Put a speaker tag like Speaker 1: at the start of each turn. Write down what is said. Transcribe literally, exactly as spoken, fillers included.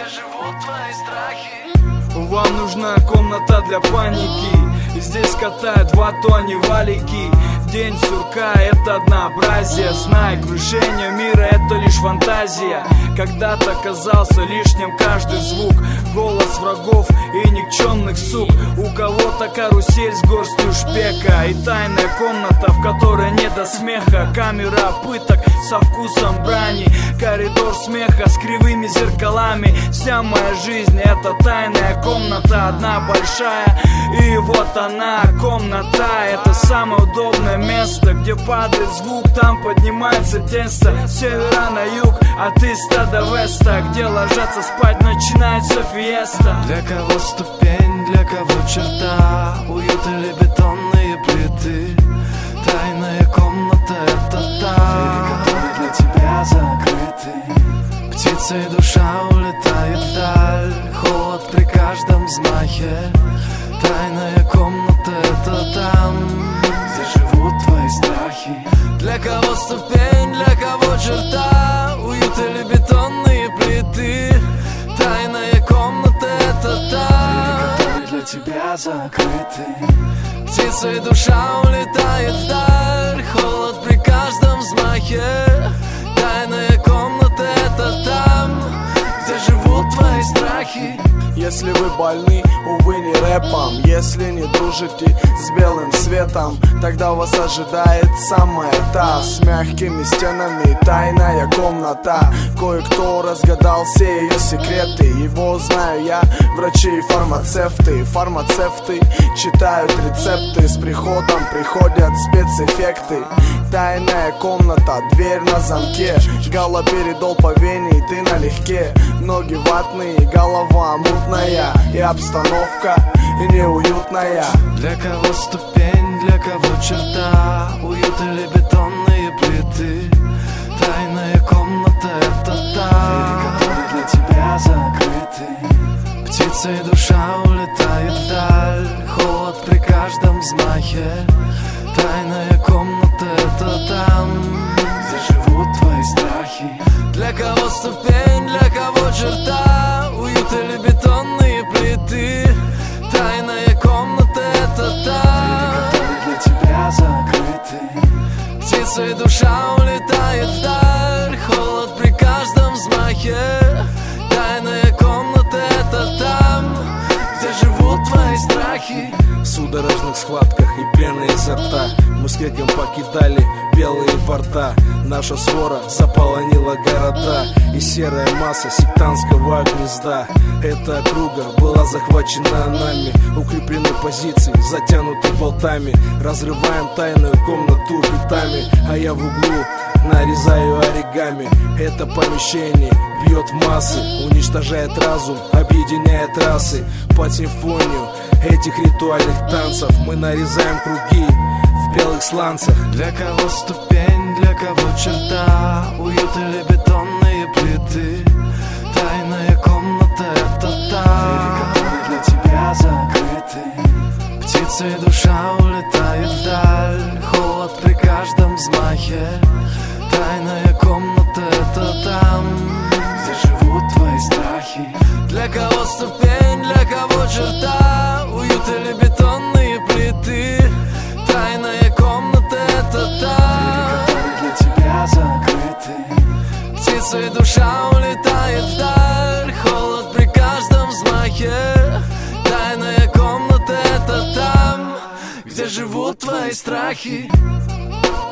Speaker 1: живут твои страхи.
Speaker 2: Вам нужна комната для паники. Здесь катают вату, а не валики. День сурка — это однообразие. Знай, крушение мира — это лишь фантазия. Когда-то казался лишним каждый звук, голос врагов и никчемных сук. У кого-то карусель с горстью шпека и тайная комната, в которой не до смеха. Камера пыток со вкусом брани, коридор смеха с кривыми зеркалами. Вся моя жизнь — это тайная комната, одна большая. И вот она, комната, это самое удобное место, где падает звук, там поднимается тесто. С севера на юг, от иста до веста, где ложатся спать, начинается фиеста.
Speaker 1: Для кого ступень, для кого черта, уют или бетонные плиты. Тайная комната — это та, двери, которые для тебя закрыты. Птица и душа улетает вдаль, холод при каждом взмахе. Тайная комната — это там, где живут твои страхи. Для кого ступень, для кого черта, уют или бетонные плиты. Тайная комната — это та, двери, которые для тебя закрыты. Птица и душа улетает вдаль, холод при каждом взмахе. Тайная комната — это там, где живут твои страхи.
Speaker 3: Если вы больны, увы, не рэпом. Если не дружите с белым светом, тогда вас ожидает самая та, с мягкими стенами тайная комната. Кое-кто разгадал все ее секреты. Его знаю я, врачи и фармацевты. Фармацевты читают рецепты, с приходом приходят спецэффекты. Тайная комната, дверь на замке, галоперидол по вене, и ты налегке. Ноги ватные, голова мутная, и обстановка неуютная.
Speaker 1: Для кого ступень, для кого черта, уют или бетонные плиты. Тайная комната — это та, двери, которые для тебя закрыты. Птица и душа улетает вдаль, холод при каждом взмахе. Тайная комната — это там, где живут твои страхи. Для кого ступень, для кого черта, уют или бетонные плиты. Тайная комната — это та, двери, которые для тебя закрыты. Птица и душа улетает вдаль, холод при каждом взмахе. Тайная комната — это там, где живут твои страхи.
Speaker 2: В судорожных схватках и пена изо рта мы с криком покидали белые порта. Наша свора заполонила города, и серая масса сектантского гнезда. Эта округа была захвачена нами, укреплены позиции, затянуты болтами. Разрываем тайную комнату битами, а я в углу нарезаю оригами. Это помещение бьет в массы, уничтожает разум, объединяет расы. Под симфонию этих ритуальных танцев мы нарезаем круги в белых сланцах.
Speaker 1: Для кого ступень, для кого черта, уют или бетонные плиты. Тайная комната — это та, двери, которые для тебя закрыты. Птица и душа улетает вдаль, холод при каждом взмахе. Тайная комната — это там, где живут твои страхи. Для кого ступень, для кого черта, уют или бетонные плиты. Тайная комната — это та, двери, которые для тебя закрыты. Птица и душа улетает вдаль, холод при каждом взмахе. Тайная комната — это там, где живут твои страхи.